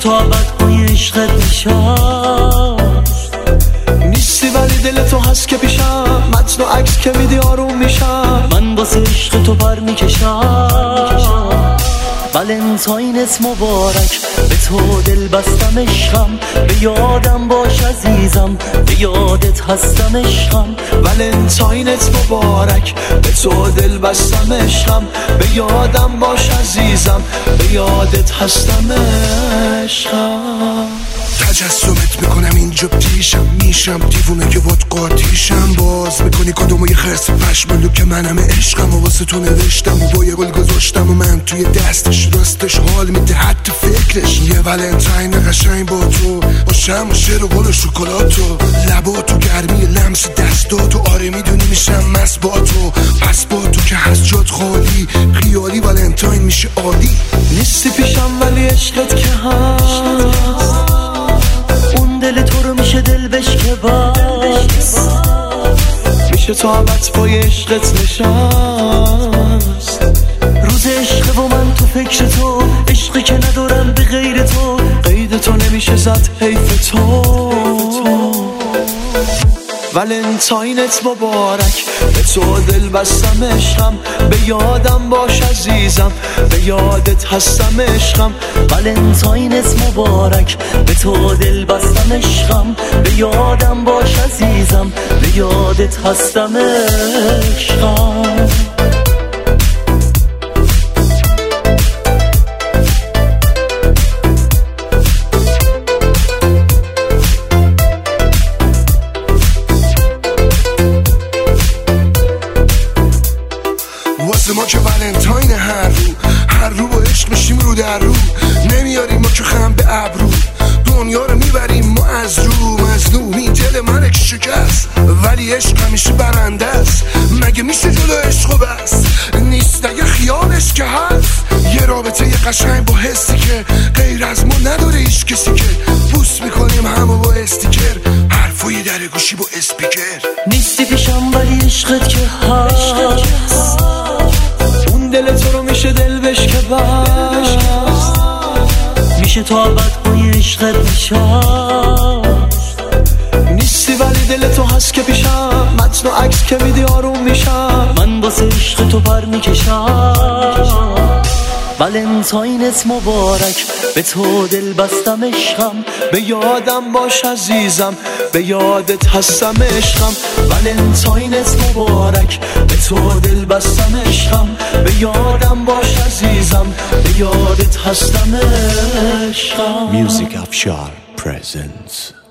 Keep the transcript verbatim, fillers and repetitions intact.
تو ابد پای عشقت نشست. نیستی ولی دل تو هست که پیشم، متن و عکس که میدی آروم میشم. من واسه عشق تو پر میکشم. ولنتاینت مبارک، به تو دل بستم عشقم. به یادم باش عزیزم، به یادت هستم عشقم. ولنتاینت مبارک، به تو دل بستم عشقم. به یادم باش عزیزم، به یادت هستم عشقم. تجسمت میکنم اینجا پیشم، میشم دیوونه که باد قاطیشم. باز میکنی کدومو یه خرس پشمالو که منم عشقم و واسه تو نوشتم و با یه گل گذاشتم و من توی دستش. راستش حال میده حتی فکرش. یه ولنتاین قشنگ با تو، با شم و شیر و گل و شکلاتو، لباتو گرمی لمس دستاتو. آره میدونی میشم مست با تو، پس با تو که هست جات خالی. خیالی ولنتاین میشه عالی. نیستی پیشم ولی عشقت که هست. اون دل تو رو میشه دل بشکه بس. میشه تو ابد پای عشقت نشست. روز عشق و من تو فکر تو، عشقی که ندارم به غیر تو. قید تو نمیشه زد حیف تو. ولنتاینت مبارک، به تو دل بستم عشقم. به یادم باش عزیزم، به یادت هستم عشقم. ولنتاینت مبارک، به تو دل بستم عشقم. به یادم باش عزیزم، به یادت هستم عشقم. واسه ما که ولنتاین هر رو، هر رو با عشق میشیم رو در رو. نمیاریم ما که خم به ابرو، دنیا رو میبریم ما از رو. مظلومی دل من که شکست، ولی عشق همیشه برنده است. مگه میشه جلو عشق و بس؟ نیست اگه خیالش که هست. یه رابطه یه قشنگ با حسی که غیر از ما نداره هیچ کسی، که بوس میکنیم همو با استیکر، حرفای در گوشی با اسپیکر. نیستی پیشم ولی عشقت که هست. اون دل تو رو میشه دل بشکه بس. میشه تو ابد پای عشقت نشست. نیستی ولی دل تو هست که پیشم، متن و عکس که میدی آروم میشم. من واسه عشق تو پر میکشم. ولنتاینت مبارک، به تو دل بستم عشقم. به یادم باش عزیزم، به یادت هستم عشقم. ولنتاینت مبارک، به تو دل بستم عشقم. به یادم باش عزیزم، به یادت هستم عشقم. Music Afshar presents